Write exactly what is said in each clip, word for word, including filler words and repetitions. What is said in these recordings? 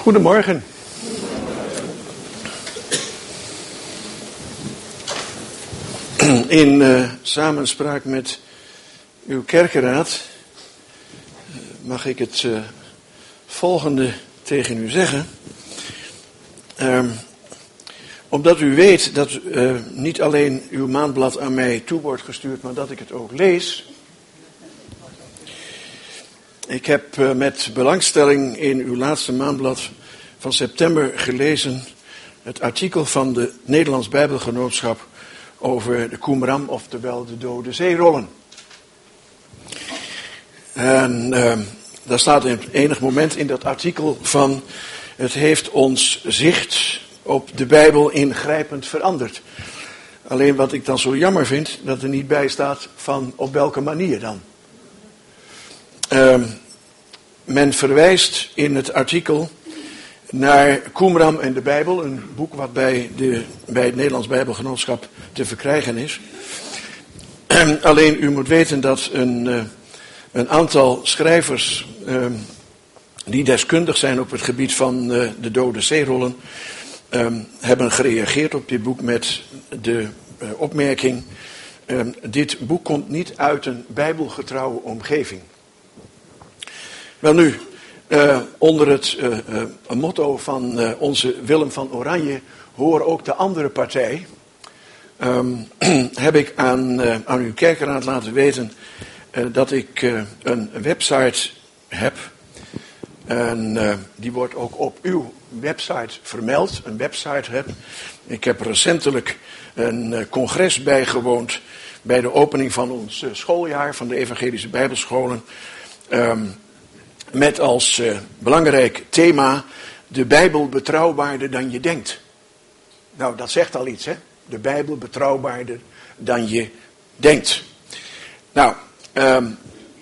Goedemorgen. In uh, samenspraak met uw kerkenraad uh, mag ik het uh, volgende tegen u zeggen. Uh, omdat u weet dat uh, niet alleen uw maandblad aan mij toe wordt gestuurd, maar dat ik het ook lees. Ik heb uh, met belangstelling in uw laatste maandblad van september gelezen het artikel van de Nederlands Bijbelgenootschap over de Qumran, oftewel de Dode Zeerollen. En uh, daar staat in enig moment in dat artikel van: het heeft ons zicht op de Bijbel ingrijpend veranderd. Alleen wat ik dan zo jammer vind, dat er niet bij staat van op welke manier dan. Uh, men verwijst in het artikel naar Qumran en de Bijbel, een boek wat bij, de, bij het Nederlands Bijbelgenootschap te verkrijgen is. Alleen u moet weten dat een, uh, een aantal schrijvers uh, die deskundig zijn op het gebied van uh, de Dode Zeerollen uh, hebben gereageerd op dit boek met de uh, opmerking: uh, dit boek komt niet uit een bijbelgetrouwe omgeving. Wel nu, uh, onder het uh, uh, motto van uh, onze Willem van Oranje, hoor ook de andere partij, um, heb ik aan, uh, aan uw kerkenraad laten weten uh, dat ik uh, een website heb. En uh, die wordt ook op uw website vermeld, een website heb. Ik heb recentelijk een uh, congres bijgewoond bij de opening van ons uh, schooljaar van de evangelische bijbelscholen. Um, Met als uh, belangrijk thema: de Bijbel betrouwbaarder dan je denkt. Nou, dat zegt al iets, hè? De Bijbel betrouwbaarder dan je denkt. Nou, um,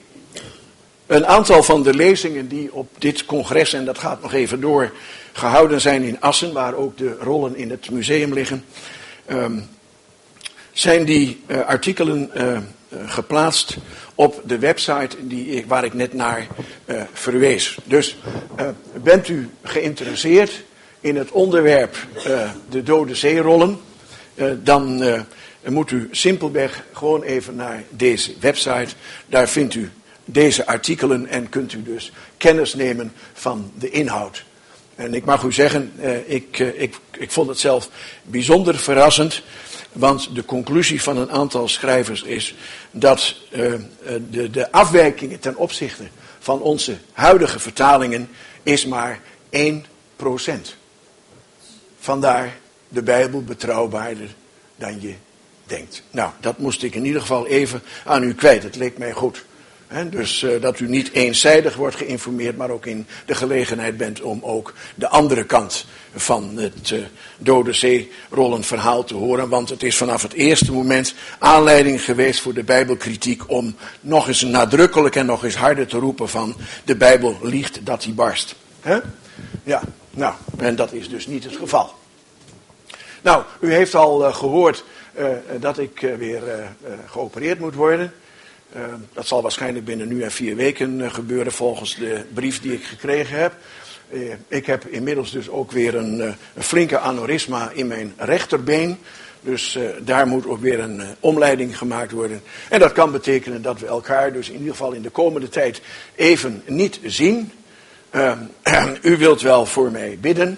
een aantal van de lezingen die op dit congres, en dat gaat nog even door, gehouden zijn in Assen, waar ook de rollen in het museum liggen, um, zijn die uh, artikelen uh, uh, geplaatst op de website die ik, waar ik net naar uh, verwees. Dus uh, bent u geïnteresseerd in het onderwerp uh, de Dode Zeerollen, uh, dan uh, moet u simpelweg gewoon even naar deze website. Daar vindt u deze artikelen en kunt u dus kennis nemen van de inhoud. En ik mag u zeggen, uh, ik, uh, ik, ik vond het zelf bijzonder verrassend. Want de conclusie van een aantal schrijvers is dat uh, de, de afwijkingen ten opzichte van onze huidige vertalingen is maar één procent. Vandaar de Bijbel betrouwbaarder dan je denkt. Nou, dat moest ik in ieder geval even aan u kwijt. Het leek mij goed. He, dus uh, dat u niet eenzijdig wordt geïnformeerd, maar ook in de gelegenheid bent om ook de andere kant van het uh, Dode Zeerollen verhaal te horen. Want het is vanaf het eerste moment aanleiding geweest voor de Bijbelkritiek om nog eens nadrukkelijk en nog eens harder te roepen van: de Bijbel liegt dat hij barst. He? Ja, nou, en dat is dus niet het geval. Nou, u heeft al uh, gehoord uh, dat ik uh, weer uh, uh, geopereerd moet worden. Uh, dat zal waarschijnlijk binnen nu en vier weken uh, gebeuren volgens de brief die ik gekregen heb. Uh, ik heb inmiddels dus ook weer een, uh, een flinke aneurysma in mijn rechterbeen. Dus uh, daar moet ook weer een uh, omleiding gemaakt worden. En dat kan betekenen dat we elkaar dus in ieder geval in de komende tijd even niet zien. Uh, u wilt wel voor mij bidden.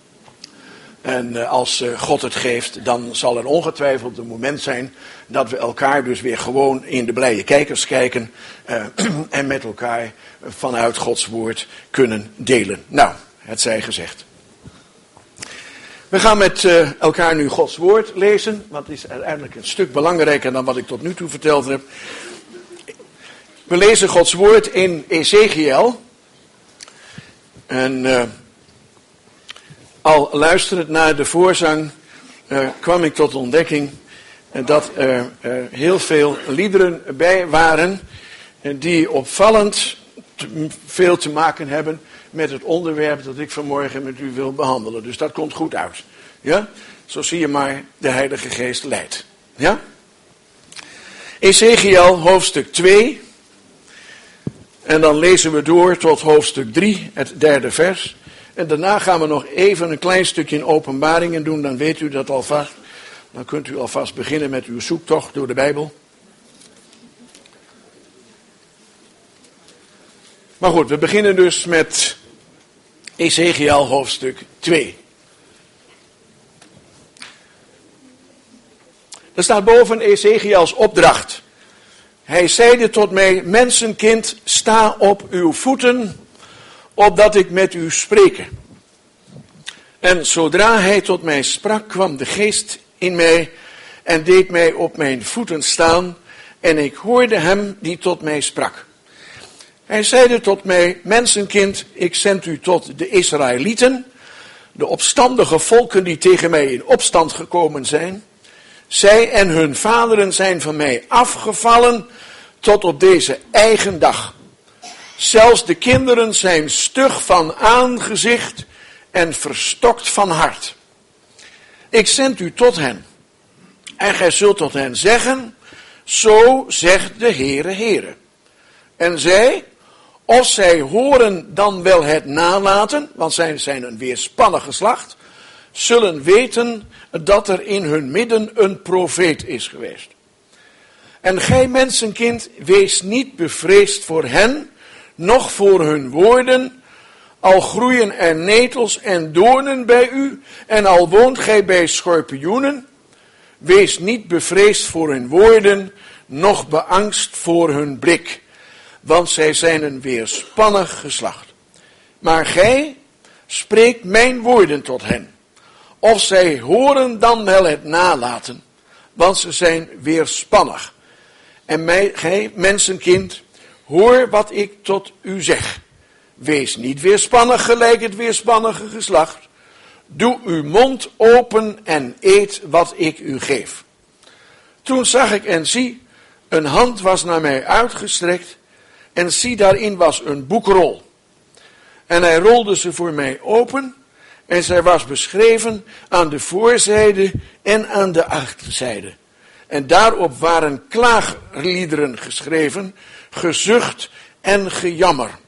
En uh, als uh, God het geeft, dan zal er ongetwijfeld een moment zijn dat we elkaar dus weer gewoon in de blije kijkers kijken uh, en met elkaar vanuit Gods woord kunnen delen. Nou, het zij gezegd. We gaan met uh, elkaar nu Gods woord lezen, want het is uiteindelijk een stuk belangrijker dan wat ik tot nu toe verteld heb. We lezen Gods woord in Ezechiël. En uh, al luisterend naar de voorzang uh, kwam ik tot ontdekking uh, dat er uh, heel veel liederen bij waren uh, die opvallend te, veel te maken hebben met het onderwerp dat ik vanmorgen met u wil behandelen. Dus dat komt goed uit. Ja? Zo zie je maar, de Heilige Geest leidt. Ja? Ezechiël hoofdstuk twee. En dan lezen we door tot hoofdstuk drie, het derde vers. En daarna gaan we nog even een klein stukje in Openbaringen doen, dan weet u dat alvast. Dan kunt u alvast beginnen met uw zoektocht door de Bijbel. Maar goed, we beginnen dus met Ezechiel hoofdstuk twee. Er staat boven Ezechiels opdracht. Hij zeide tot mij, mensenkind, sta op uw voeten, opdat ik met u spreke. En zodra hij tot mij sprak, kwam de geest in mij en deed mij op mijn voeten staan, en ik hoorde hem die tot mij sprak. Hij zeide tot mij, mensenkind, ik zend u tot de Israëlieten, de opstandige volken die tegen mij in opstand gekomen zijn. Zij en hun vaderen zijn van mij afgevallen tot op deze eigen dag. Zelfs de kinderen zijn stug van aangezicht en verstokt van hart. Ik zend u tot hen. En gij zult tot hen zeggen, zo zegt de Heere Heere. En zij, of zij horen dan wel het nalaten, want zij zijn een weerspannig geslacht, zullen weten dat er in hun midden een profeet is geweest. En gij mensenkind, wees niet bevreesd voor hen, noch voor hun woorden, al groeien er netels en doornen bij u, en al woont gij bij schorpioenen, wees niet bevreesd voor hun woorden, noch beangst voor hun blik, want zij zijn een weerspannig geslacht. Maar gij spreekt mijn woorden tot hen, of zij horen dan wel het nalaten, want ze zijn weerspannig. En mij, gij, mensenkind, hoor wat ik tot u zeg. Wees niet weerspannig gelijk het weerspannige geslacht. Doe uw mond open en eet wat ik u geef. Toen zag ik en zie, een hand was naar mij uitgestrekt, en zie, daarin was een boekrol. En hij rolde ze voor mij open, en zij was beschreven aan de voorzijde en aan de achterzijde. En daarop waren klaagliederen geschreven, gezucht en gejammer.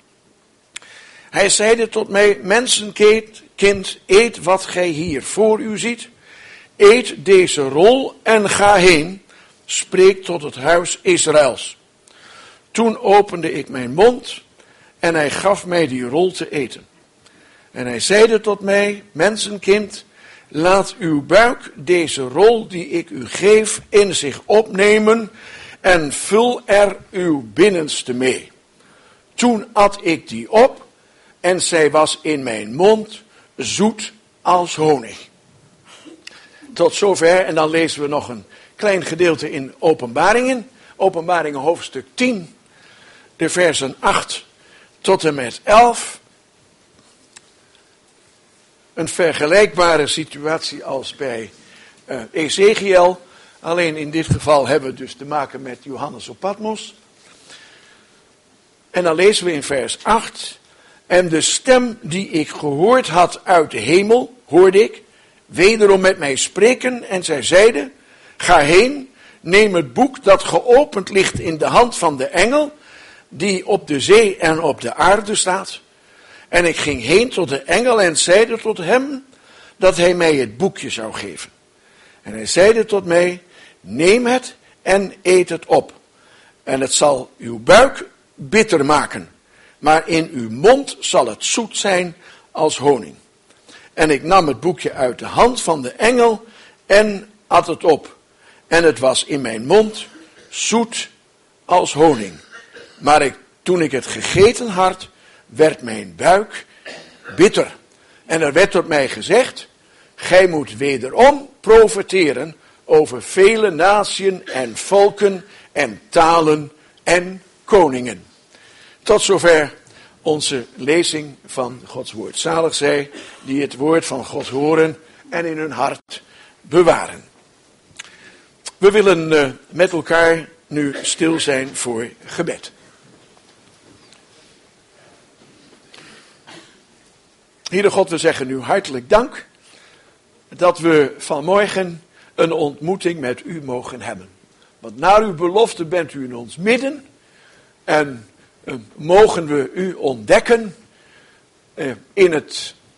Hij zeide tot mij, mensenkind, kind, eet wat gij hier voor u ziet. Eet deze rol en ga heen, spreek tot het huis Israëls. Toen opende ik mijn mond en hij gaf mij die rol te eten. En hij zeide tot mij, mensenkind, laat uw buik deze rol die ik u geef in zich opnemen en vul er uw binnenste mee. Toen at ik die op en zij was in mijn mond zoet als honig. Tot zover, en dan lezen we nog een klein gedeelte in Openbaringen. Openbaringen hoofdstuk tien, de versen acht tot en met elf. Een vergelijkbare situatie als bij uh, Ezechiel. Alleen in dit geval hebben we dus te maken met Johannes op Patmos. En dan lezen we in vers acht. En de stem die ik gehoord had uit de hemel, hoorde ik, wederom met mij spreken. En zij zeide, ga heen, neem het boek dat geopend ligt in de hand van de engel, die op de zee en op de aarde staat. En ik ging heen tot de engel en zeide tot hem dat hij mij het boekje zou geven. En hij zeide tot mij, neem het en eet het op. En het zal uw buik bitter maken, maar in uw mond zal het zoet zijn als honing. En ik nam het boekje uit de hand van de engel en at het op. En het was in mijn mond zoet als honing. Maar ik, toen ik het gegeten had, werd mijn buik bitter. En er werd tot mij gezegd, gij moet wederom profeteren over vele natieën en volken en talen en koningen. Tot zover onze lezing van Gods woord. Zalig zij die het woord van God horen en in hun hart bewaren. We willen uh, met elkaar nu stil zijn voor gebed. Heere God, we zeggen u hartelijk dank dat we vanmorgen een ontmoeting met u mogen hebben. Want naar uw belofte bent u in ons midden en uh, mogen we u ontdekken uh, in het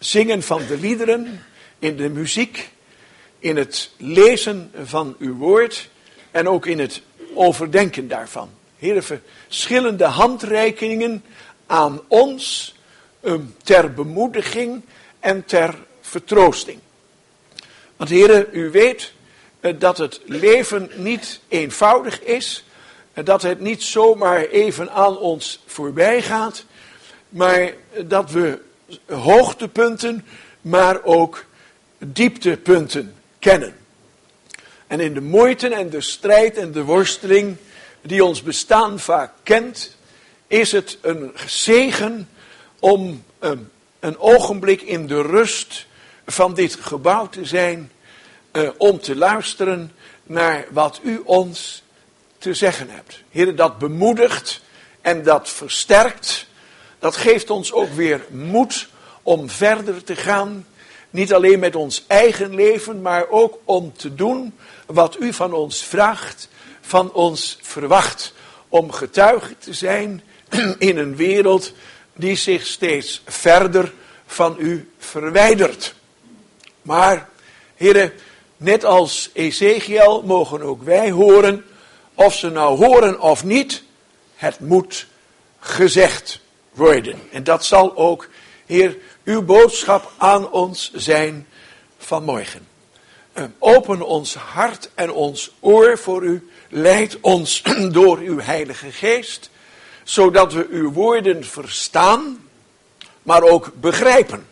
zingen van de liederen, in de muziek, in het lezen van uw woord en ook in het overdenken daarvan. Heere, verschillende handreikingen aan ons um, ter bemoediging en ter vertroosting. Want Heere, u weet uh, dat het leven niet eenvoudig is, uh, dat het niet zomaar even aan ons voorbij gaat, maar uh, dat we hoogtepunten, maar ook dieptepunten kennen. En in de moeite en de strijd en de worsteling die ons bestaan vaak kent, is het een zegen om um, een ogenblik in de rust van dit gebouw te zijn, uh, om te luisteren naar wat u ons te zeggen hebt. Heer, dat bemoedigt en dat versterkt, dat geeft ons ook weer moed om verder te gaan. Niet alleen met ons eigen leven, maar ook om te doen wat u van ons vraagt, van ons verwacht. Om getuige te zijn in een wereld die zich steeds verder van u verwijdert. Maar, heren, net als Ezekiel mogen ook wij horen, of ze nou horen of niet, het moet gezegd worden. En dat zal ook, Heer, uw boodschap aan ons zijn vanmorgen. Open ons hart en ons oor voor u. Leid ons door uw Heilige Geest. Zodat we uw woorden verstaan, maar ook begrijpen.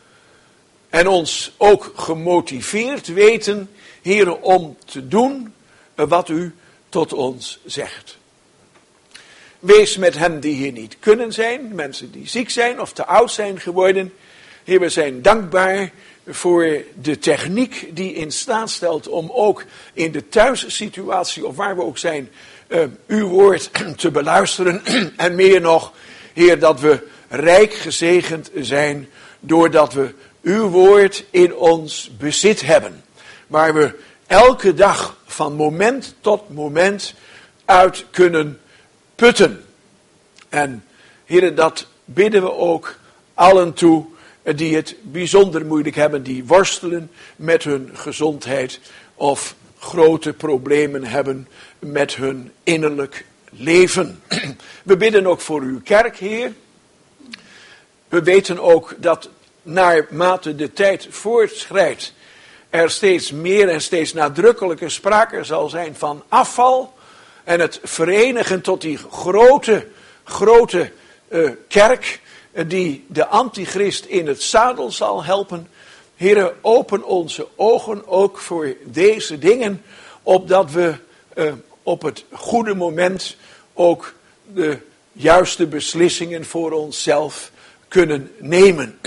En ons ook gemotiveerd weten, Heer, om te doen wat u tot ons zegt. Wees met hen die hier niet kunnen zijn, mensen die ziek zijn of te oud zijn geworden. Heer, we zijn dankbaar voor de techniek die in staat stelt om ook in de thuissituatie, of waar we ook zijn, uh, uw woord te beluisteren. En meer nog, Heer, dat we rijk gezegend zijn doordat we uw woord in ons bezit hebben. Waar we elke dag van moment tot moment uit kunnen putten. En Heer, dat bidden we ook allen toe die het bijzonder moeilijk hebben, die worstelen met hun gezondheid of grote problemen hebben met hun innerlijk leven. We bidden ook voor uw kerk, Heer. We weten ook dat naarmate de tijd voortschrijdt, er steeds meer en steeds nadrukkelijker sprake zal zijn van afval. En het verenigen tot die grote, grote uh, kerk die de antichrist in het zadel zal helpen. Heere, open onze ogen ook voor deze dingen, opdat we uh, op het goede moment ook de juiste beslissingen voor onszelf kunnen nemen.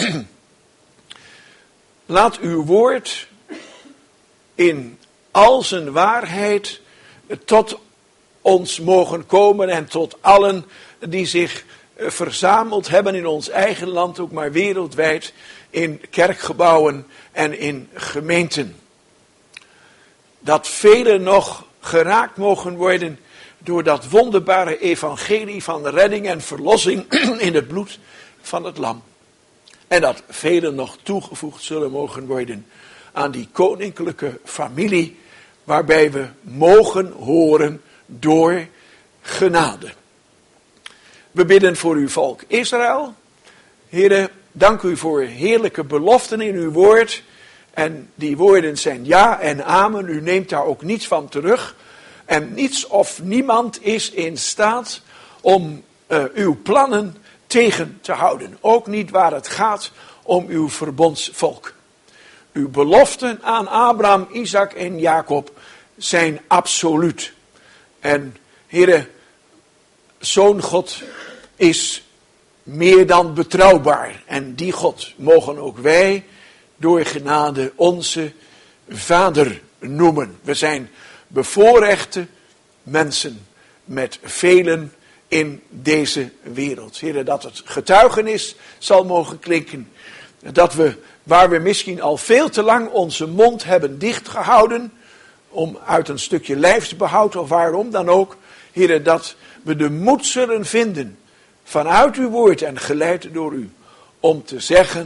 Laat uw woord in al zijn waarheid tot ons mogen komen en tot allen die zich verzameld hebben in ons eigen land, ook maar wereldwijd, in kerkgebouwen en in gemeenten. Dat velen nog geraakt mogen worden door dat wonderbare evangelie van redding en verlossing in het bloed van het lam. En dat velen nog toegevoegd zullen mogen worden aan die koninklijke familie, waarbij we mogen horen door genade. We bidden voor uw volk Israël. Heere, dank u voor heerlijke beloften in uw woord. En die woorden zijn ja en amen. U neemt daar ook niets van terug. En niets of niemand is in staat om uh, uw plannen tegen te houden. Ook niet waar het gaat om uw verbondsvolk. Uw beloften aan Abraham, Isaac en Jacob zijn absoluut. En Heere, zo'n God is meer dan betrouwbaar. En die God mogen ook wij door genade onze Vader noemen. We zijn bevoorrechte mensen met velen in deze wereld. Heere, dat het getuigenis zal mogen klinken. Dat we, waar we misschien al veel te lang onze mond hebben dichtgehouden, om uit een stukje lijfsbehoud of waarom dan ook, Heere, dat we de moed zullen vinden vanuit uw woord en geleid door u, om te zeggen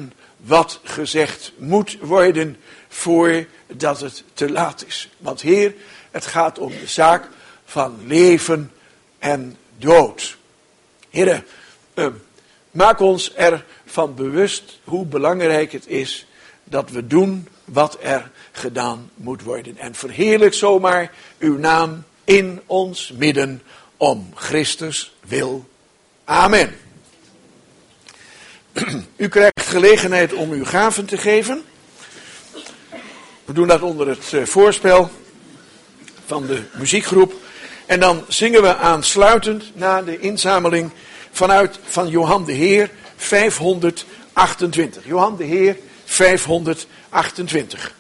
wat gezegd moet worden voordat het te laat is. Want Heer, het gaat om de zaak van leven en dood. Heer, uh, maak ons ervan bewust hoe belangrijk het is dat we doen wat er gedaan moet worden. En verheerlijk zomaar uw naam in ons midden om Christus wil. Amen. U krijgt gelegenheid om uw gaven te geven. We doen dat onder het voorspel van de muziekgroep. En dan zingen we aansluitend na de inzameling vanuit van Johan de Heer vijfhonderdachtentwintig. Johan de Heer vijfhonderdachtentwintig.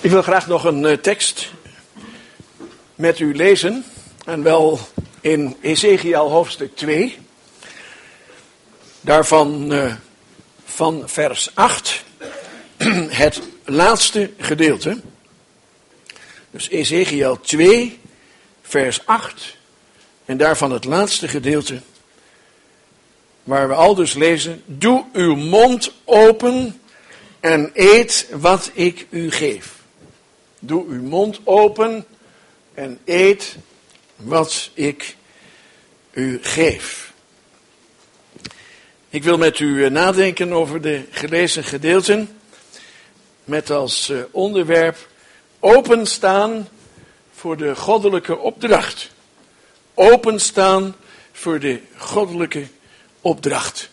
Ik wil graag nog een uh, tekst met u lezen. En wel in Ezechiel hoofdstuk twee. Daarvan uh, van vers acht. Het laatste gedeelte. Dus Ezechiel twee, vers acht. En daarvan het laatste gedeelte. Waar we al dus lezen. Doe uw mond open en eet wat ik u geef. Doe uw mond open en eet wat ik u geef. Ik wil met u nadenken over de gelezen gedeelten. Met als onderwerp openstaan voor de goddelijke opdracht. Openstaan voor de goddelijke opdracht.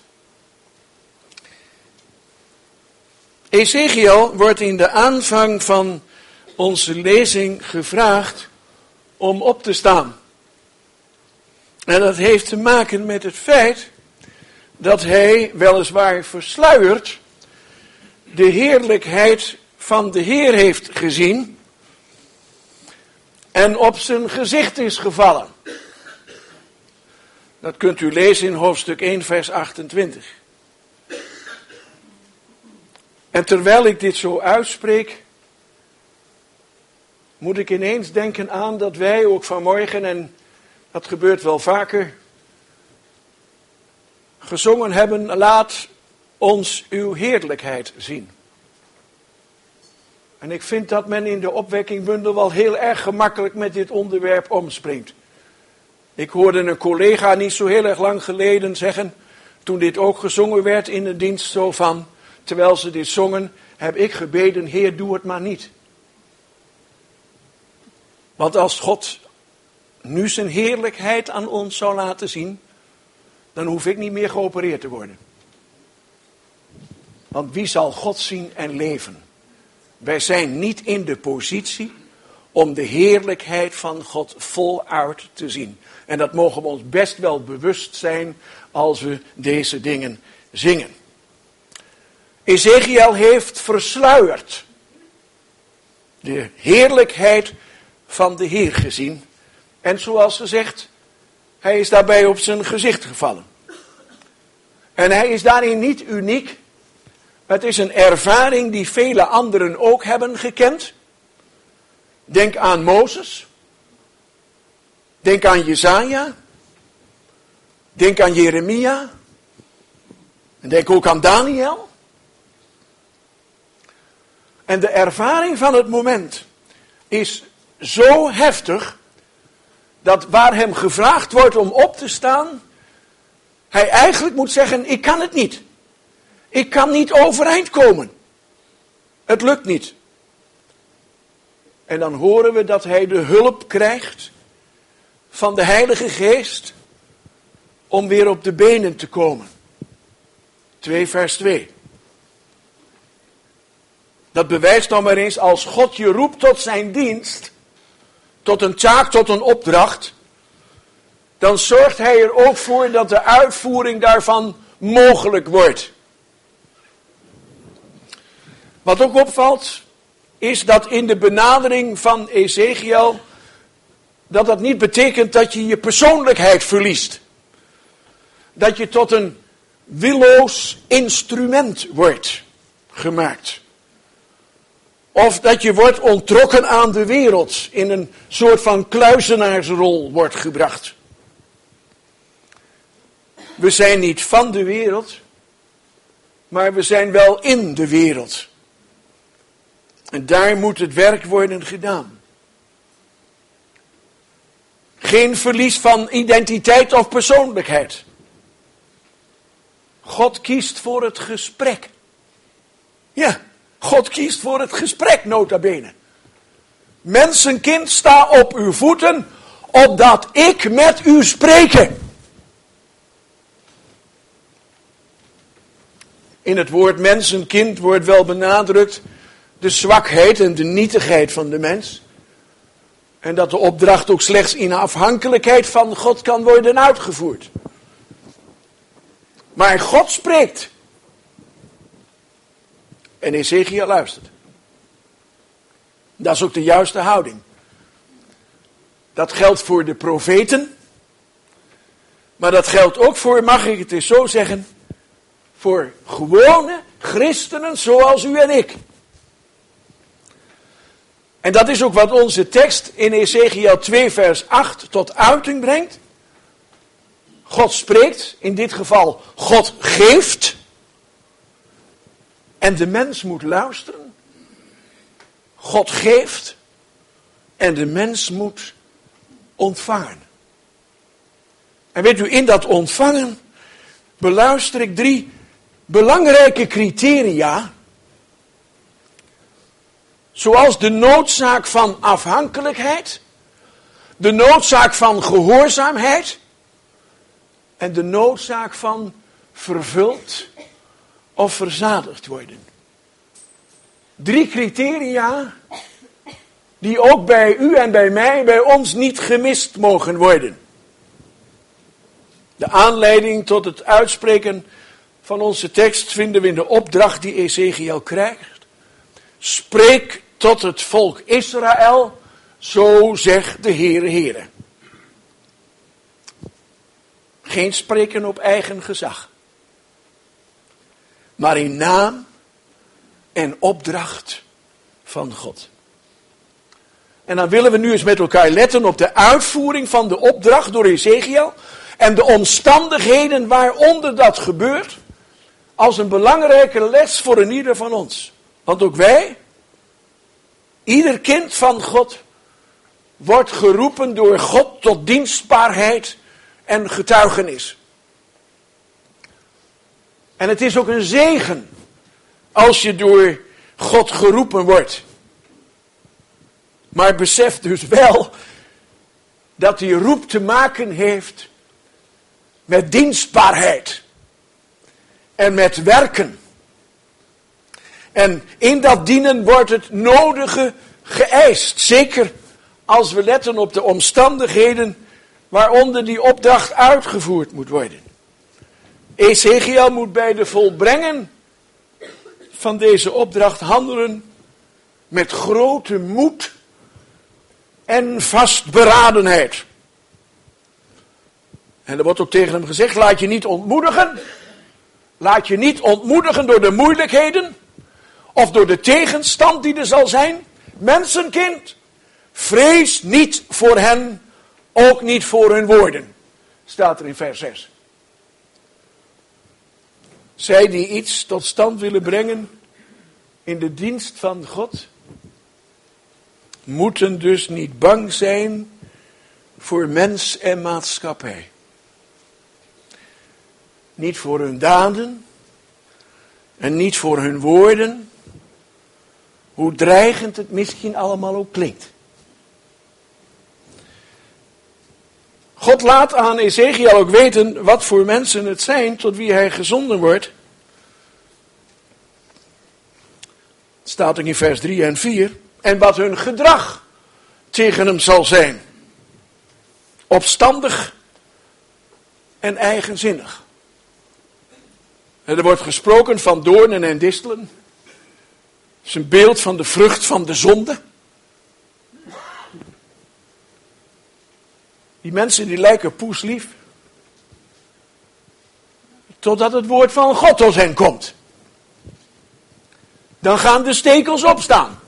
Ezechiel wordt in de aanvang van onze lezing gevraagd om op te staan. En dat heeft te maken met het feit dat hij weliswaar versluierd de heerlijkheid van de Heer heeft gezien en op zijn gezicht is gevallen. Dat kunt u lezen in hoofdstuk één, vers achtentwintig. En terwijl ik dit zo uitspreek, moet ik ineens denken aan dat wij ook vanmorgen, en dat gebeurt wel vaker, gezongen hebben, laat ons uw heerlijkheid zien. En ik vind dat men in de opwekkingbundel wel heel erg gemakkelijk met dit onderwerp omspringt. Ik hoorde een collega niet zo heel erg lang geleden zeggen, toen dit ook gezongen werd in de dienst, zo van, terwijl ze dit zongen, heb ik gebeden, Heer, doe het maar niet. Want als God nu zijn heerlijkheid aan ons zou laten zien, dan hoef ik niet meer geopereerd te worden. Want wie zal God zien en leven? Wij zijn niet in de positie om de heerlijkheid van God voluit te zien. En dat mogen we ons best wel bewust zijn als we deze dingen zingen. Ezechiel heeft versluierd de heerlijkheid van de Heer gezien. En zoals ze zegt, hij is daarbij op zijn gezicht gevallen. En hij is daarin niet uniek. Het is een ervaring die vele anderen ook hebben gekend. Denk aan Mozes. Denk aan Jesaja. Denk aan Jeremia. En denk ook aan Daniel. En de ervaring van het moment is zo heftig, dat waar hem gevraagd wordt om op te staan, hij eigenlijk moet zeggen, ik kan het niet. Ik kan niet overeind komen. Het lukt niet. En dan horen we dat hij de hulp krijgt van de Heilige Geest om weer op de benen te komen. twee vers twee. Dat bewijst dan maar eens, als God je roept tot zijn dienst, tot een taak, tot een opdracht, dan zorgt hij er ook voor dat de uitvoering daarvan mogelijk wordt. Wat ook opvalt, is dat in de benadering van Ezechiel, dat dat niet betekent dat je je persoonlijkheid verliest. Dat je tot een willoos instrument wordt gemaakt. Of dat je wordt onttrokken aan de wereld, in een soort van kluizenaarsrol wordt gebracht. We zijn niet van de wereld, maar we zijn wel in de wereld. En daar moet het werk worden gedaan. Geen verlies van identiteit of persoonlijkheid. God kiest voor het gesprek. Ja, God kiest voor het gesprek, nota bene. Mensenkind, sta op uw voeten, opdat ik met u spreke. In het woord mensenkind wordt wel benadrukt de zwakheid en de nietigheid van de mens. En dat de opdracht ook slechts in afhankelijkheid van God kan worden uitgevoerd. Maar God spreekt. En Ezechiel luistert. Dat is ook de juiste houding. Dat geldt voor de profeten. Maar dat geldt ook voor, mag ik het eens zo zeggen, voor gewone christenen zoals u en ik. En dat is ook wat onze tekst in Ezechiel twee vers acht tot uiting brengt. God spreekt, in dit geval God geeft. En de mens moet luisteren. God geeft. En de mens moet ontvangen. En weet u, in dat ontvangen beluister ik drie belangrijke criteria. Zoals de noodzaak van afhankelijkheid, de noodzaak van gehoorzaamheid en de noodzaak van vervuld of verzadigd worden. Drie criteria die ook bij u en bij mij, bij ons niet gemist mogen worden. De aanleiding tot het uitspreken van onze tekst vinden we in de opdracht die Ezechiel krijgt. Spreek tot het volk Israël, zo zegt de Heere Heere. Geen spreken op eigen gezag. Maar in naam en opdracht van God. En dan willen we nu eens met elkaar letten op de uitvoering van de opdracht door Ezechiel. En de omstandigheden waaronder dat gebeurt. Als een belangrijke les voor een ieder van ons. Want ook wij, ieder kind van God, wordt geroepen door God tot dienstbaarheid en getuigenis. En het is ook een zegen als je door God geroepen wordt. Maar besef dus wel dat die roep te maken heeft met dienstbaarheid en met werken. En in dat dienen wordt het nodige geëist. Zeker als we letten op de omstandigheden waaronder die opdracht uitgevoerd moet worden. Ezechiel moet bij de volbrengen van deze opdracht handelen met grote moed en vastberadenheid. En er wordt ook tegen hem gezegd, laat je niet ontmoedigen. Laat je niet ontmoedigen door de moeilijkheden of door de tegenstand die er zal zijn. Mensenkind, vrees niet voor hen, ook niet voor hun woorden. Staat er in vers zes. Zij die iets tot stand willen brengen in de dienst van God, moeten dus niet bang zijn voor mens en maatschappij. Niet voor hun daden en niet voor hun woorden, hoe dreigend het misschien allemaal ook klinkt. God laat aan Ezechiel ook weten wat voor mensen het zijn tot wie hij gezonden wordt. Het staat in vers drie en vier. En wat hun gedrag tegen hem zal zijn. Opstandig en eigenzinnig. En er wordt gesproken van doornen en distelen. Het is een beeld van de vrucht van de zonde. Die mensen die lijken poeslief. Totdat het woord van God tot hen komt. Dan gaan de stekels opstaan.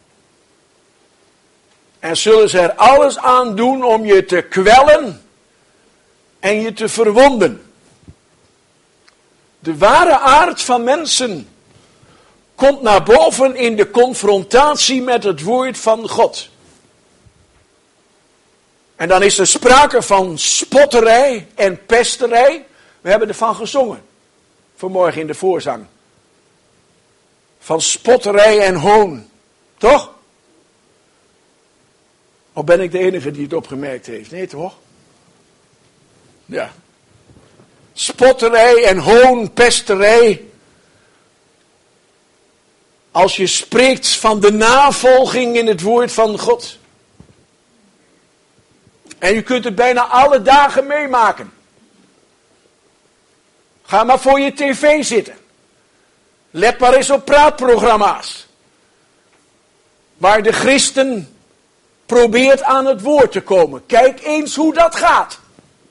En zullen ze er alles aan doen om je te kwellen en je te verwonden. De ware aard van mensen komt naar boven in de confrontatie met het woord van God. En dan is er sprake van spotterij en pesterij. We hebben ervan gezongen vanmorgen in de voorzang. Van spotterij en hoon. Toch? Of ben ik de enige die het opgemerkt heeft? Nee, toch? Ja. Spotterij en hoon, pesterij. Als je spreekt van de navolging in het woord van God. En je kunt het bijna alle dagen meemaken. Ga maar voor je tv zitten. Let maar eens op praatprogramma's. waar de christen probeert aan het woord te komen. Kijk eens hoe dat gaat.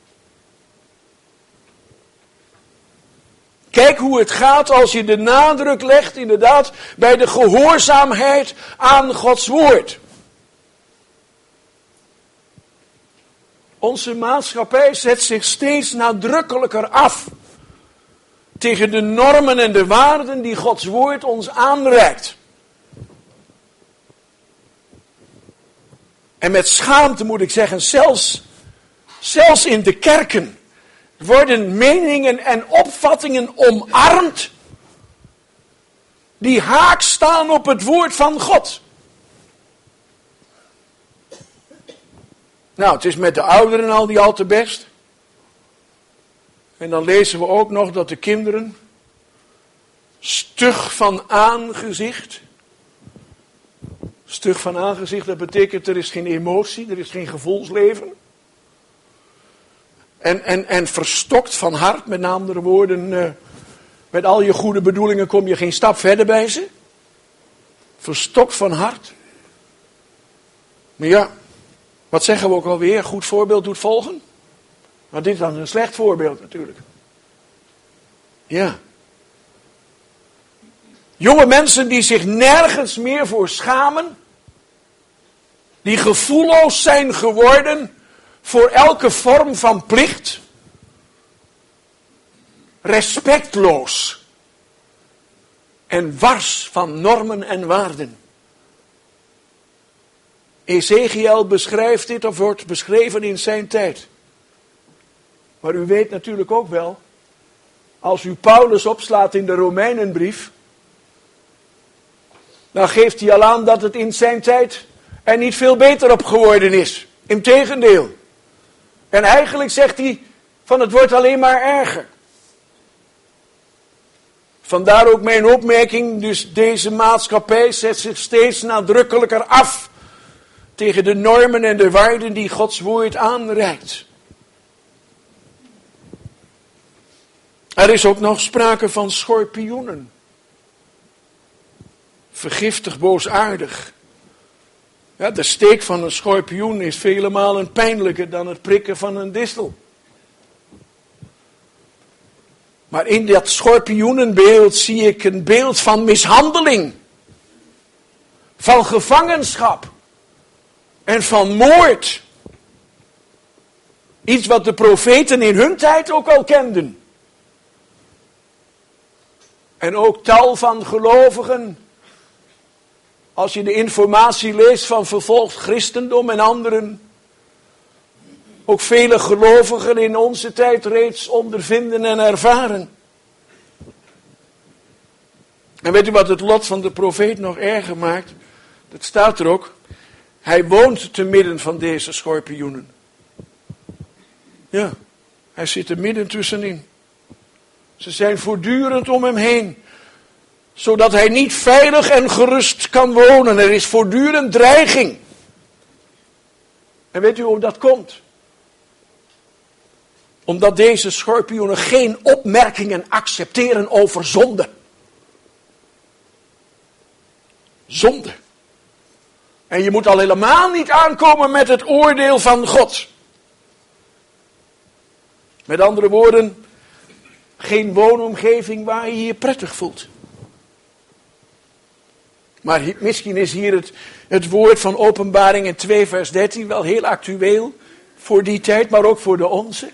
Kijk hoe het gaat als je de nadruk legt inderdaad bij de gehoorzaamheid aan Gods woord. Onze maatschappij zet zich steeds nadrukkelijker af tegen de normen en de waarden die Gods woord ons aanreikt. En met schaamte moet ik zeggen, zelfs, zelfs in de kerken worden meningen en opvattingen omarmd die haak staan op het woord van God. Nou, het is met de ouderen al niet al te best. En dan lezen we ook nog dat de kinderen stug van aangezicht. Stug van aangezicht, dat betekent er is geen emotie, er is geen gevoelsleven. En, en, en verstokt van hart, met andere woorden, uh, met al je goede bedoelingen kom je geen stap verder bij ze. Verstokt van hart. Maar ja, wat zeggen we ook alweer? Goed voorbeeld doet volgen. Maar dit is dan een slecht voorbeeld natuurlijk. Ja. Jonge mensen die zich nergens meer voor schamen. Die gevoelloos zijn geworden voor elke vorm van plicht. Respectloos. En wars van normen en waarden. Ezekiel beschrijft dit of wordt beschreven in zijn tijd. Maar u weet natuurlijk ook wel, als u Paulus opslaat in de Romeinenbrief, dan geeft hij al aan dat het in zijn tijd er niet veel beter op geworden is. Integendeel. En eigenlijk zegt hij van het wordt alleen maar erger. Vandaar ook mijn opmerking, dus deze maatschappij zet zich steeds nadrukkelijker af tegen de normen en de waarden die Gods woord aanreikt. Er is ook nog sprake van schorpioenen. Vergiftig, boosaardig. Ja, de steek van een schorpioen is vele malen pijnlijker dan het prikken van een distel. Maar in dat schorpioenenbeeld zie ik een beeld van mishandeling. Van gevangenschap. En van moord. Iets wat de profeten in hun tijd ook al kenden. En ook tal van gelovigen. Als je de informatie leest van vervolgd christendom en anderen. Ook vele gelovigen in onze tijd reeds ondervinden en ervaren. En weet u wat het lot van de profeet nog erger maakt? Dat staat er ook. Hij woont te midden van deze schorpioenen. Ja, hij zit er midden tussenin. Ze zijn voortdurend om hem heen. Zodat hij niet veilig en gerust kan wonen. Er is voortdurend dreiging. En weet u hoe dat komt? Omdat deze schorpioenen geen opmerkingen accepteren over zonde. Zonde. En je moet al helemaal niet aankomen met het oordeel van God. Met andere woorden, geen woonomgeving waar je je prettig voelt. Maar misschien is hier het, het woord van Openbaringen twee vers dertien wel heel actueel voor die tijd, maar ook voor de onze.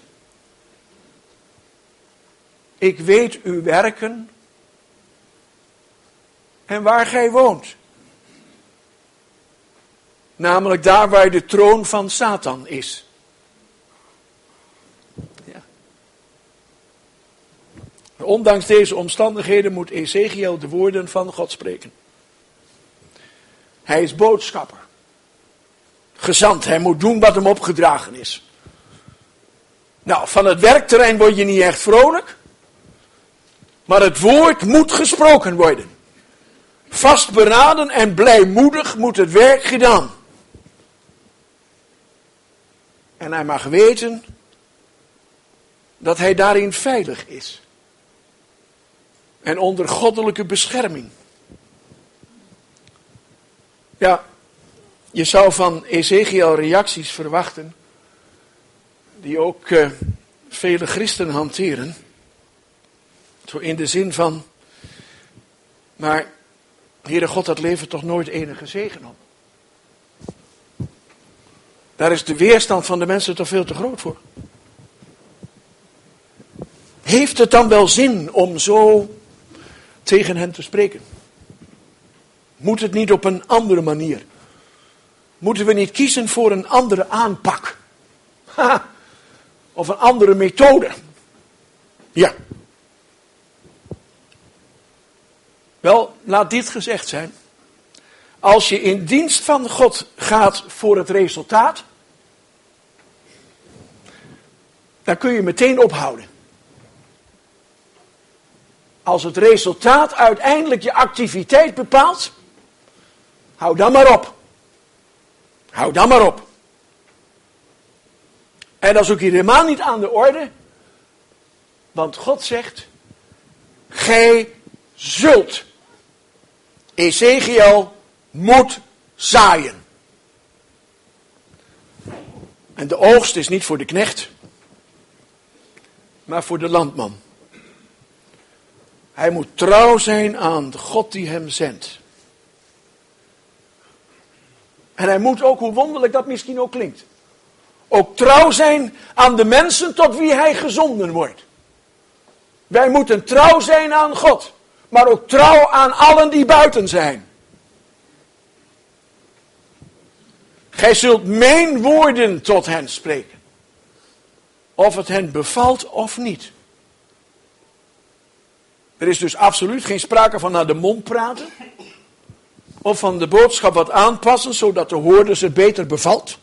Ik weet uw werken en waar gij woont. Namelijk daar waar de troon van Satan is. Ja. Ondanks deze omstandigheden moet Ezekiel de woorden van God spreken. Hij is boodschapper. Gezant, hij moet doen wat hem opgedragen is. Nou, van het werkterrein word je niet echt vrolijk. Maar het woord moet gesproken worden. Vastberaden en blijmoedig moet het werk gedaan. En hij mag weten dat hij daarin veilig is. En onder goddelijke bescherming. Ja, je zou van Ezekiel reacties verwachten, die ook uh, vele christenen hanteren. Zo in de zin van, maar Heere God, dat levert toch nooit enige zegen op. Daar is de weerstand van de mensen toch veel te groot voor. Heeft het dan wel zin om zo tegen hen te spreken? Moet het niet op een andere manier? Moeten we niet kiezen voor een andere aanpak? Ha, of een andere methode? Ja. Wel, laat dit gezegd zijn. Als je in dienst van God gaat voor het resultaat, dan kun je meteen ophouden. Als het resultaat uiteindelijk je activiteit bepaalt, hou dan maar op. Hou dan maar op. En dat is ook hier helemaal niet aan de orde, want God zegt, gij zult. Ezekiel moet zaaien. En de oogst is niet voor de knecht, maar voor de landman. Hij moet trouw zijn aan de God die hem zendt. En hij moet ook, hoe wonderlijk dat misschien ook klinkt, ook trouw zijn aan de mensen tot wie hij gezonden wordt. Wij moeten trouw zijn aan God, maar ook trouw aan allen die buiten zijn. Gij zult mijn woorden tot hen spreken, of het hen bevalt of niet. Er is dus absoluut geen sprake van naar de mond praten, of van de boodschap wat aanpassen, zodat de hoorders het beter bevalt.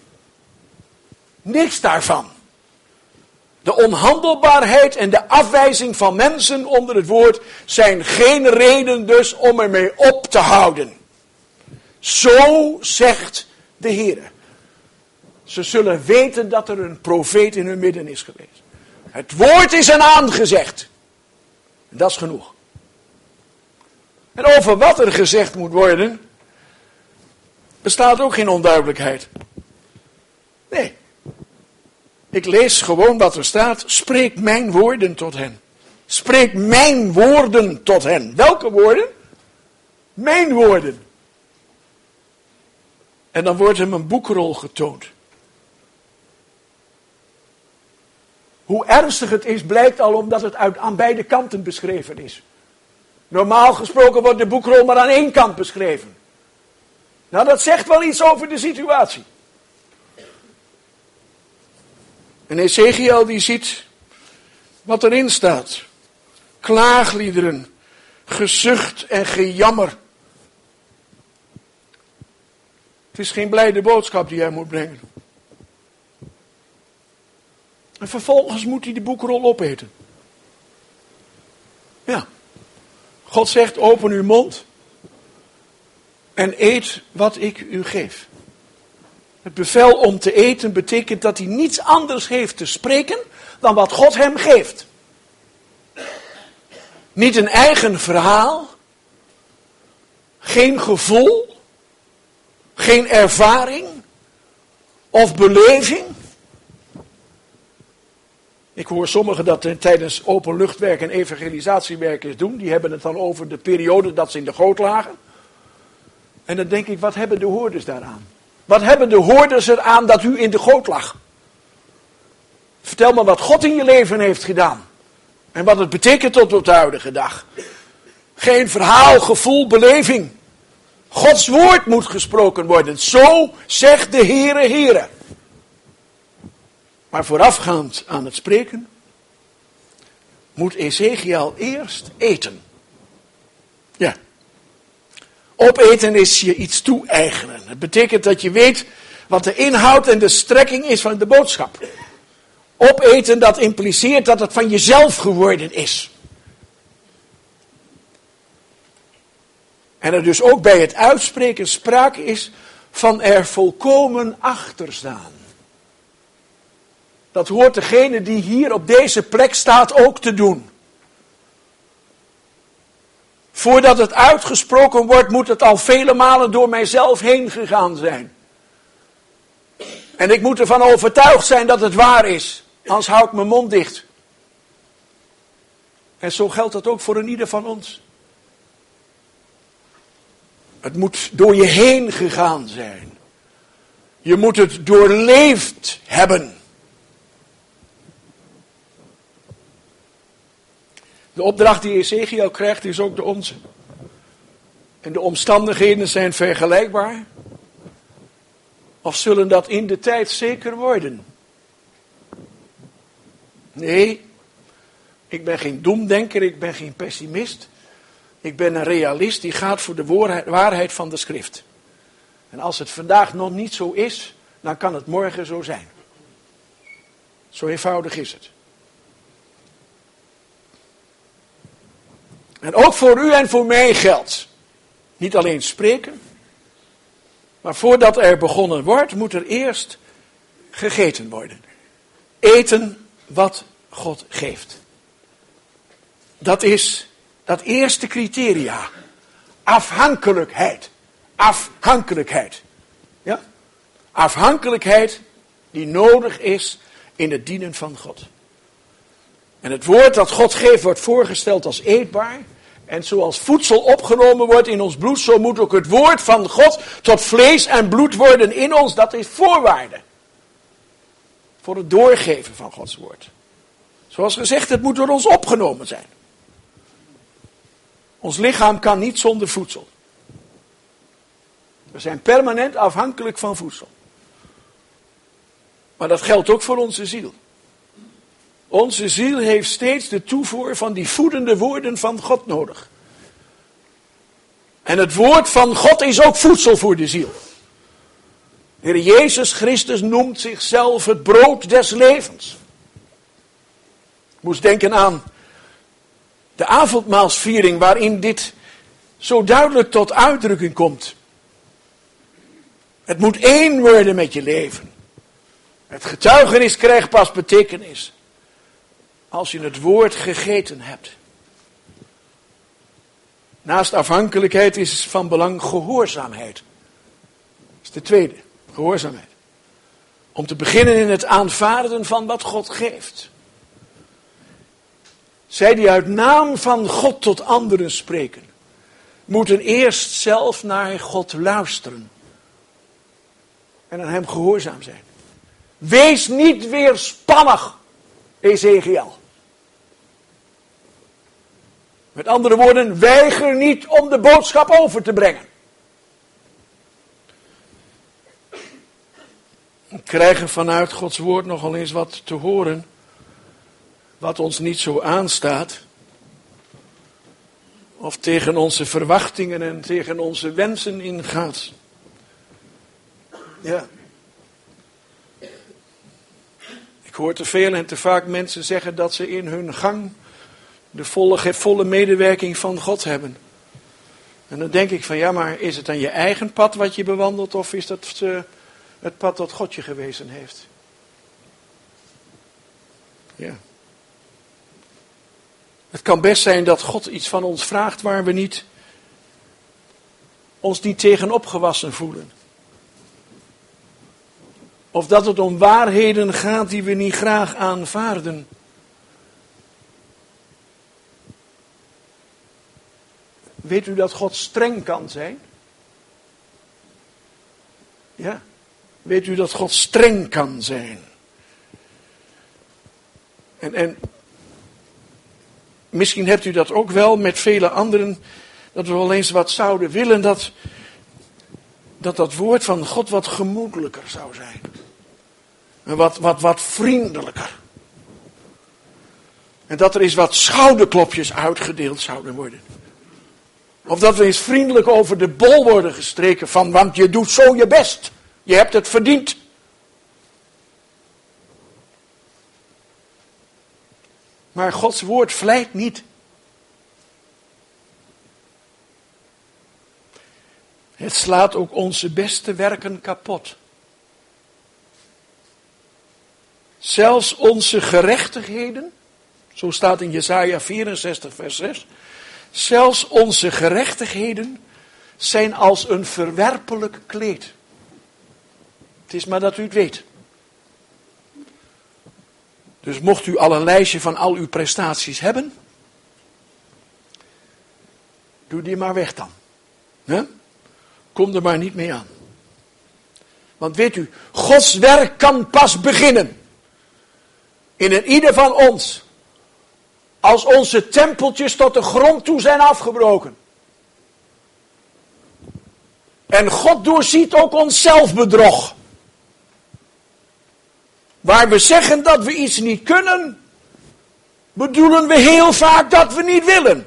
Niks daarvan. De onhandelbaarheid en de afwijzing van mensen onder het woord zijn geen reden dus om ermee op te houden. Zo zegt de Heer. Ze zullen weten dat er een profeet in hun midden is geweest. Het woord is hen aangezegd. En dat is genoeg. En over wat er gezegd moet worden, bestaat ook geen onduidelijkheid. Nee. Ik lees gewoon wat er staat. Spreek mijn woorden tot hen. Spreek mijn woorden tot hen. Welke woorden? Mijn woorden. En dan wordt hem een boekrol getoond. Hoe ernstig het is, blijkt al omdat het uit, aan beide kanten beschreven is. Normaal gesproken wordt de boekrol maar aan één kant beschreven. Nou, dat zegt wel iets over de situatie. En Ezekiel die ziet wat erin staat. Klaagliederen, gezucht en gejammer. Het is geen blijde boodschap die hij moet brengen. En vervolgens moet hij de boekrol opeten. Ja. God zegt, open uw mond en eet wat ik u geef. Het bevel om te eten betekent dat hij niets anders heeft te spreken dan wat God hem geeft. Niet een eigen verhaal, geen gevoel, geen ervaring of beleving. Ik hoor sommigen dat tijdens openluchtwerk en evangelisatiewerk eens doen. Die hebben het dan over de periode dat ze in de goot lagen. En dan denk ik, wat hebben de hoorders daaraan? Wat hebben de hoorders eraan dat u in de goot lag? Vertel me wat God in je leven heeft gedaan. En wat het betekent tot op de huidige dag. Geen verhaal, gevoel, beleving. Gods woord moet gesproken worden. Zo zegt de Heere, Heere. Maar voorafgaand aan het spreken moet Ezekiel eerst eten. Ja. Opeten is je iets toe-eigenen. Het betekent dat je weet wat de inhoud en de strekking is van de boodschap. Opeten, dat impliceert dat het van jezelf geworden is. En er dus ook bij het uitspreken sprake is van er volkomen achter staan. Dat hoort degene die hier op deze plek staat ook te doen. Voordat het uitgesproken wordt, moet het al vele malen door mijzelf heen gegaan zijn. En ik moet ervan overtuigd zijn dat het waar is. Anders hou ik mijn mond dicht. En zo geldt dat ook voor een ieder van ons. Het moet door je heen gegaan zijn. Je moet het doorleefd hebben. De opdracht die Ezechiel krijgt is ook de onze. En de omstandigheden zijn vergelijkbaar. Of zullen dat in de tijd zeker worden? Nee, ik ben geen doemdenker, ik ben geen pessimist. Ik ben een realist die gaat voor de waarheid van de schrift. En als het vandaag nog niet zo is, dan kan het morgen zo zijn. Zo eenvoudig is het. En ook voor u en voor mij geldt. Niet alleen spreken. Maar voordat er begonnen wordt, moet er eerst gegeten worden. Eten wat God geeft. Dat is dat eerste criteria. Afhankelijkheid. Afhankelijkheid. Ja? Afhankelijkheid die nodig is in het dienen van God. En het woord dat God geeft wordt voorgesteld als eetbaar. En zoals voedsel opgenomen wordt in ons bloed, zo moet ook het woord van God tot vlees en bloed worden in ons. Dat is voorwaarde. Voor het doorgeven van Gods woord. Zoals gezegd, het moet door ons opgenomen zijn. Ons lichaam kan niet zonder voedsel. We zijn permanent afhankelijk van voedsel. Maar dat geldt ook voor onze ziel. Onze ziel heeft steeds de toevoer van die voedende woorden van God nodig. En het woord van God is ook voedsel voor de ziel. De Heer Jezus Christus noemt zichzelf het brood des levens. Ik moest denken aan de avondmaalsviering waarin dit zo duidelijk tot uitdrukking komt. Het moet één worden met je leven. Het getuigenis krijgt pas betekenis als je het woord gegeten hebt. Naast afhankelijkheid is van belang gehoorzaamheid. Dat is de tweede, gehoorzaamheid. Om te beginnen in het aanvaarden van wat God geeft. Zij die uit naam van God tot anderen spreken, moeten eerst zelf naar God luisteren. En aan hem gehoorzaam zijn. Wees niet weerspannig, Ezechiel. Met andere woorden, weiger niet om de boodschap over te brengen. We krijgen vanuit Gods woord nogal eens wat te horen, wat ons niet zo aanstaat. Of tegen onze verwachtingen en tegen onze wensen ingaat. Ja. Ik hoor te veel en te vaak mensen zeggen dat ze in hun gang de volle, volle medewerking van God hebben. En dan denk ik van ja, maar is het dan je eigen pad wat je bewandelt of is dat uh, het pad dat God je gewezen heeft? Ja. Het kan best zijn dat God iets van ons vraagt waar we niet, ons niet tegen opgewassen voelen. Of dat het om waarheden gaat die we niet graag aanvaarden. Weet u dat God streng kan zijn? Ja. Weet u dat God streng kan zijn? En, en misschien hebt u dat ook wel met vele anderen, dat we wel eens wat zouden willen, dat dat, dat woord van God wat gemoedelijker zou zijn. En wat, wat, wat vriendelijker. En dat er eens wat schouderklopjes uitgedeeld zouden worden. Of dat we eens vriendelijk over de bol worden gestreken van, want je doet zo je best. Je hebt het verdiend. Maar Gods woord vlijt niet. Het slaat ook onze beste werken kapot. Zelfs onze gerechtigheden, zo staat in Jesaja vierenzestig vers zes, Zelfs onze gerechtigheden zijn als een verwerpelijk kleed. Het is maar dat u het weet. Dus mocht u al een lijstje van al uw prestaties hebben, doe die maar weg dan. He? Kom er maar niet mee aan. Want weet u, Gods werk kan pas beginnen in een ieder van ons als onze tempeltjes tot de grond toe zijn afgebroken. En God doorziet ook ons zelfbedrog. Waar we zeggen dat we iets niet kunnen, bedoelen we heel vaak dat we niet willen.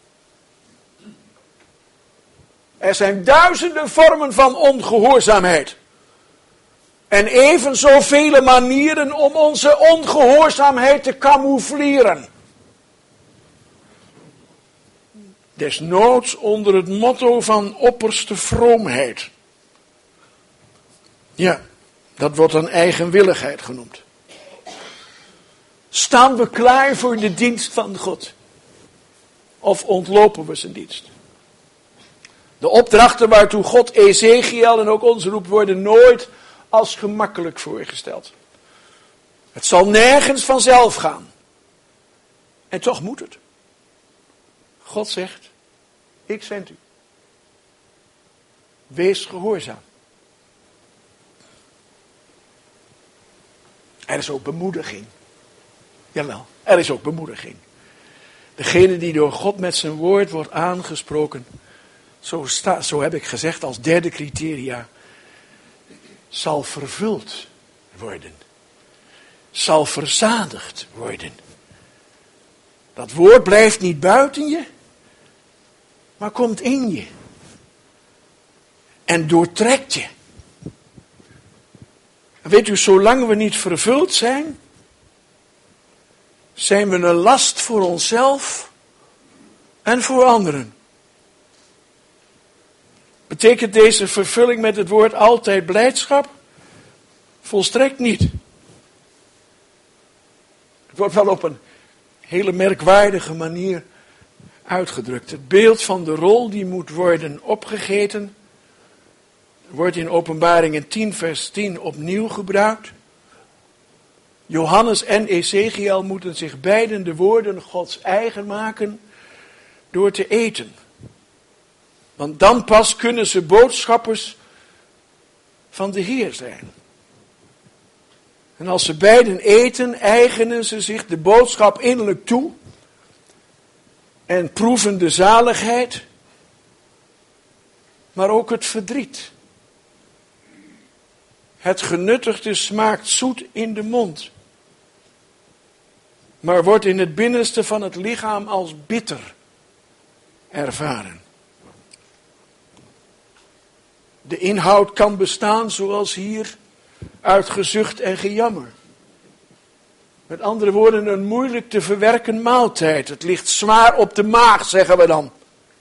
Er zijn duizenden vormen van ongehoorzaamheid. En evenzo vele manieren om onze ongehoorzaamheid te camoufleren. Desnoods onder het motto van opperste vroomheid. Ja, dat wordt dan eigenwilligheid genoemd. Staan we klaar voor de dienst van God? Of ontlopen we zijn dienst? De opdrachten waartoe God Ezekiel en ook ons roept worden nooit als gemakkelijk voorgesteld. Het zal nergens vanzelf gaan. En toch moet het. God zegt, ik zend u. Wees gehoorzaam. Er is ook bemoediging. Jawel, er is ook bemoediging. Degene die door God met zijn woord wordt aangesproken, zo, sta, zo heb ik gezegd als derde criteria, zal vervuld worden. Zal verzadigd worden. Dat woord blijft niet buiten je, maar komt in je. En doortrekt je. Weet u, zolang we niet vervuld zijn, zijn we een last voor onszelf en voor anderen. Betekent deze vervulling met het woord altijd blijdschap? Volstrekt niet. Het wordt wel op een hele merkwaardige manier uitgedrukt. Het beeld van de rol die moet worden opgegeten, wordt in Openbaringen tien vers tien opnieuw gebruikt. Johannes en Ezekiel moeten zich beiden de woorden Gods eigen maken door te eten. Want dan pas kunnen ze boodschappers van de Heer zijn. En als ze beiden eten, eigenen ze zich de boodschap innerlijk toe. En proeven de zaligheid. Maar ook het verdriet. Het genuttigde smaakt zoet in de mond. Maar wordt in het binnenste van het lichaam als bitter ervaren. De inhoud kan bestaan zoals hier uit gezucht en gejammer. Met andere woorden, een moeilijk te verwerken maaltijd. Het ligt zwaar op de maag, zeggen we dan.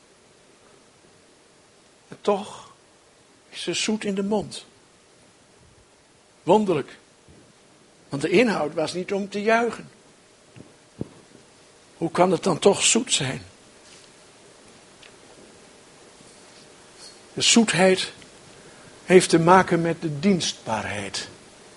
En toch is ze zoet in de mond. Wonderlijk. Want de inhoud was niet om te juichen. Hoe kan het dan toch zoet zijn? De zoetheid heeft te maken met de dienstbaarheid.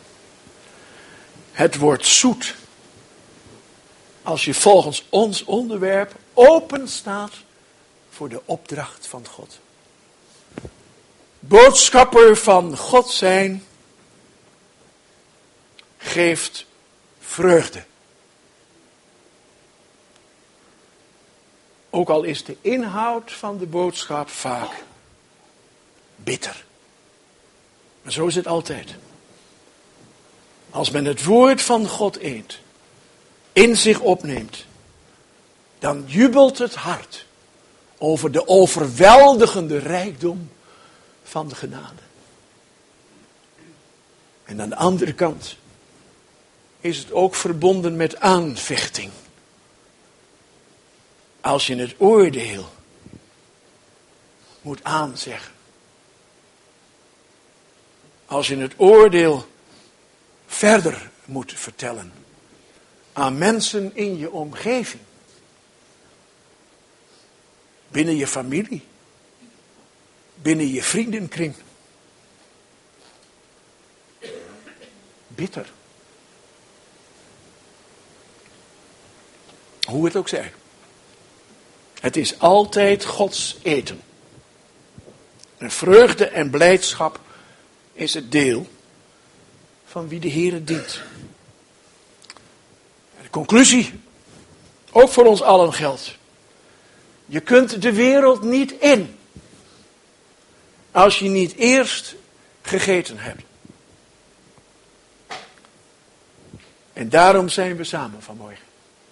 Het wordt zoet als je volgens ons onderwerp open staat voor de opdracht van God. Boodschapper van God zijn geeft vreugde. Ook al is de inhoud van de boodschap vaak bitter. Maar zo is het altijd. Als men het woord van God eet, in zich opneemt, dan jubelt het hart over de overweldigende rijkdom van de genade. En aan de andere kant is het ook verbonden met aanvechting. Als je het oordeel moet aanzeggen. Als je het oordeel verder moet vertellen aan mensen in je omgeving. Binnen je familie. Binnen je vriendenkring. Bitter. Hoe het ook zij. Het is altijd Gods eten. En vreugde en blijdschap is het deel van wie de Heere dient. De conclusie, ook voor ons allen geldt. Je kunt de wereld niet in als je niet eerst gegeten hebt. En daarom zijn we samen vanmorgen.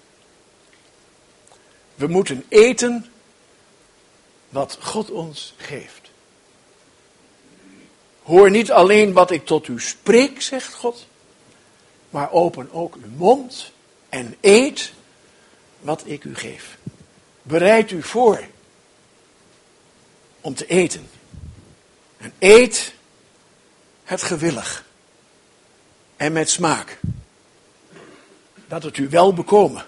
We moeten eten wat God ons geeft. Hoor niet alleen wat ik tot u spreek, zegt God, maar open ook uw mond en eet wat ik u geef. Bereid u voor om te eten. En eet het gewillig en met smaak. Dat het u wel bekomen.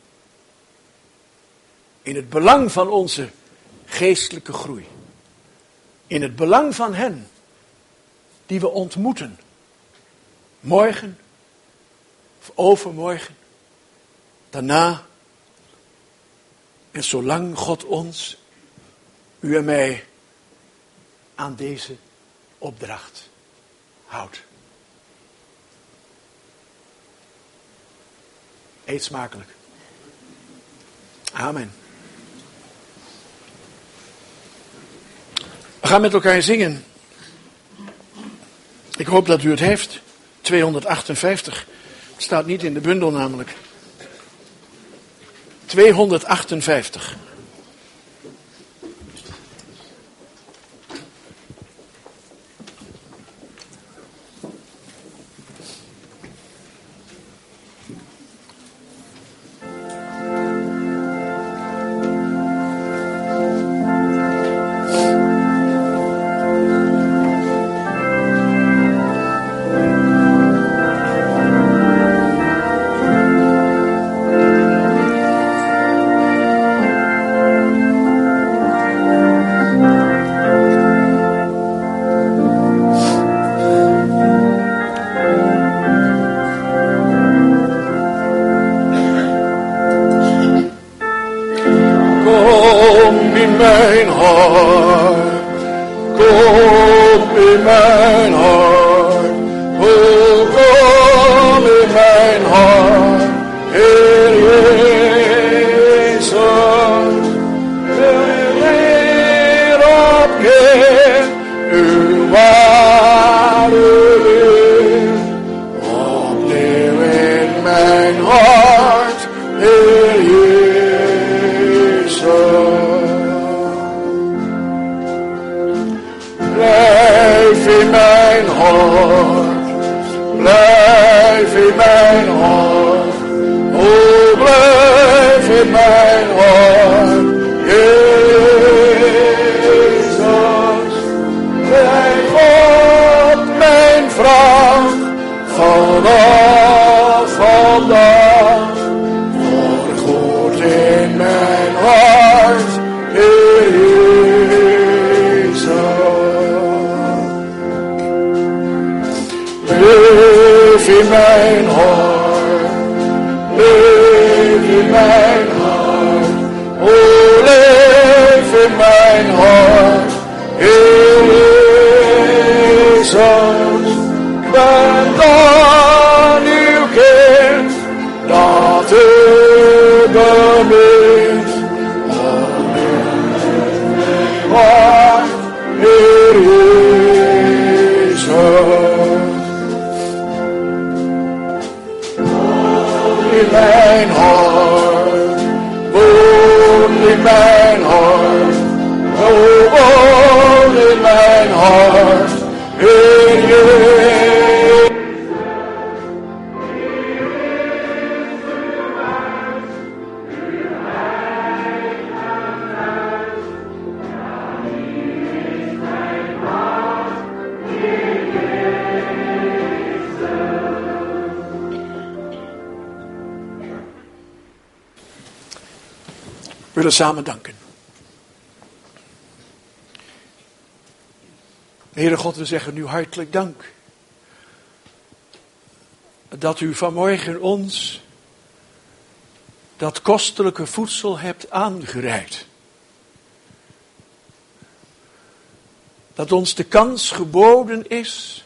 In het belang van onze geestelijke groei. In het belang van hen die we ontmoeten. Morgen of overmorgen. Daarna. En zolang God ons, u en mij, aan deze opdracht houdt. Eet smakelijk. Amen. We gaan met elkaar zingen. Ik hoop dat u het heeft. tweehonderdachtenvijftig. Het staat niet in de bundel namelijk. tweehonderdachtenvijftig. We willen samen danken. Heere God, we zeggen u hartelijk dank. Dat u vanmorgen ons dat kostelijke voedsel hebt aangereikt. Dat ons de kans geboden is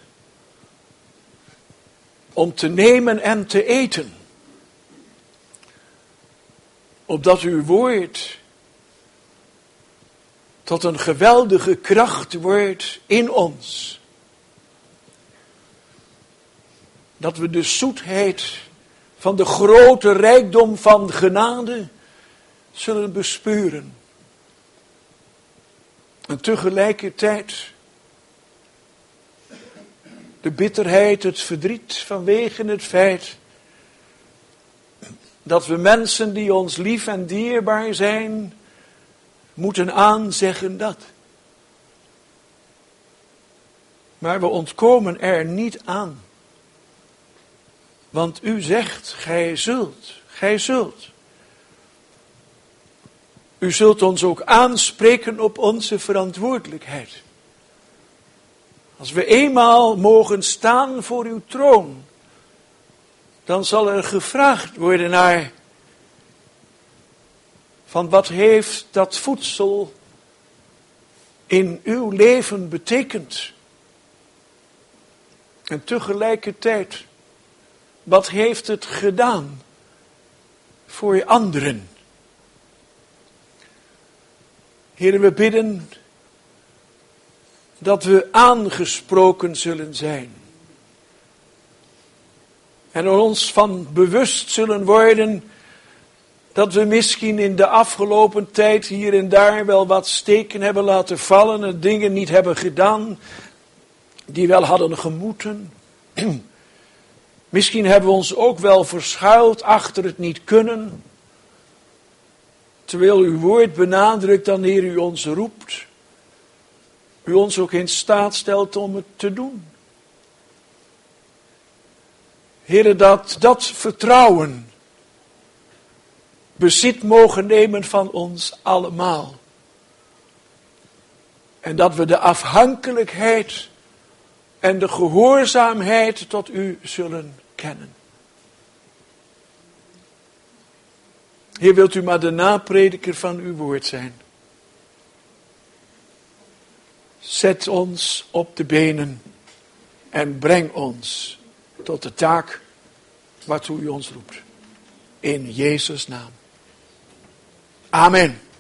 om te nemen en te eten. Opdat uw woord tot een geweldige kracht wordt in ons. Dat we de zoetheid van de grote rijkdom van genade zullen bespeuren. En tegelijkertijd de bitterheid, het verdriet vanwege het feit dat we mensen die ons lief en dierbaar zijn, moeten aanzeggen dat. Maar we ontkomen er niet aan. Want u zegt, gij zult, gij zult. U zult ons ook aanspreken op onze verantwoordelijkheid. Als we eenmaal mogen staan voor uw troon, dan zal er gevraagd worden naar, van wat heeft dat voedsel in uw leven betekend? En tegelijkertijd, wat heeft het gedaan voor anderen? Heer, we bidden dat we aangesproken zullen zijn. En ons van bewust zullen worden dat we misschien in de afgelopen tijd hier en daar wel wat steken hebben laten vallen en dingen niet hebben gedaan die wel hadden gemoeten. Misschien hebben we ons ook wel verschuild achter het niet kunnen. Terwijl uw woord benadrukt dan, Heer, u ons roept. U ons ook in staat stelt om het te doen. Heer, dat dat vertrouwen bezit mogen nemen van ons allemaal. En dat we de afhankelijkheid en de gehoorzaamheid tot u zullen kennen. Heer, wilt u maar de naprediker van uw woord zijn. Zet ons op de benen en breng ons tot de taak waartoe u ons roept. In Jezus' naam. Amen.